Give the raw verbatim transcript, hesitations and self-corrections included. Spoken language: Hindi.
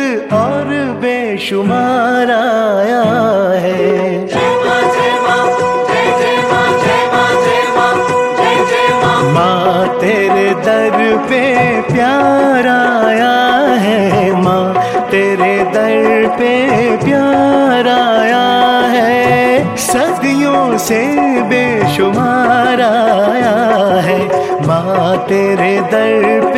और बेशुमार आया है। माँ तेरे दर पे प्यार आया है, माँ तेरे दर पे प्यार आया है। सदियों से बेशुमार आया है, माँ तेरे दर पे